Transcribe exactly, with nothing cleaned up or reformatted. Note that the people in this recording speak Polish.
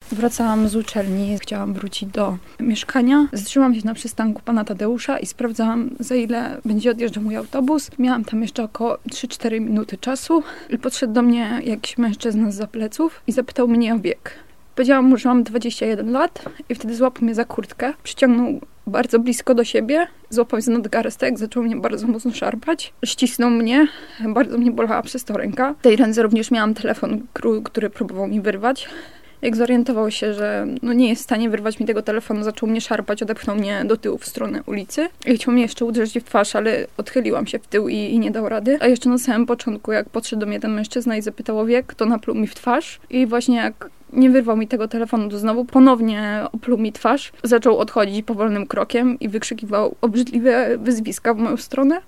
Wracałam z uczelni, chciałam wrócić do mieszkania. Zatrzymałam się na przystanku pana Tadeusza i sprawdzałam, za ile będzie odjeżdżał mój autobus. Miałam tam jeszcze około trzy cztery minuty czasu i podszedł do mnie jakiś mężczyzna zza pleców i zapytał mnie o wiek. Powiedziałam mu, że mam dwadzieścia jeden lat i wtedy złapał mnie za kurtkę, przyciągnął bardzo blisko do siebie, złapał mnie za nadgarstek, zaczął mnie bardzo mocno szarpać, ścisnął mnie, bardzo mnie bolała przez to ręka. W tej ręce również miałam telefon, który próbował mi wyrwać. Jak zorientował się, że no nie jest w stanie wyrwać mi tego telefonu, zaczął mnie szarpać, odepchnął mnie do tyłu w stronę ulicy. I chciał mnie jeszcze uderzyć w twarz, ale odchyliłam się w tył i, i nie dał rady. A jeszcze na samym początku, jak podszedł do mnie ten mężczyzna i zapytał o wiek, to napluł mi w twarz. I właśnie jak nie wyrwał mi tego telefonu, to znowu ponownie opluł mi twarz. Zaczął odchodzić powolnym krokiem i wykrzykiwał obrzydliwe wyzwiska w moją stronę.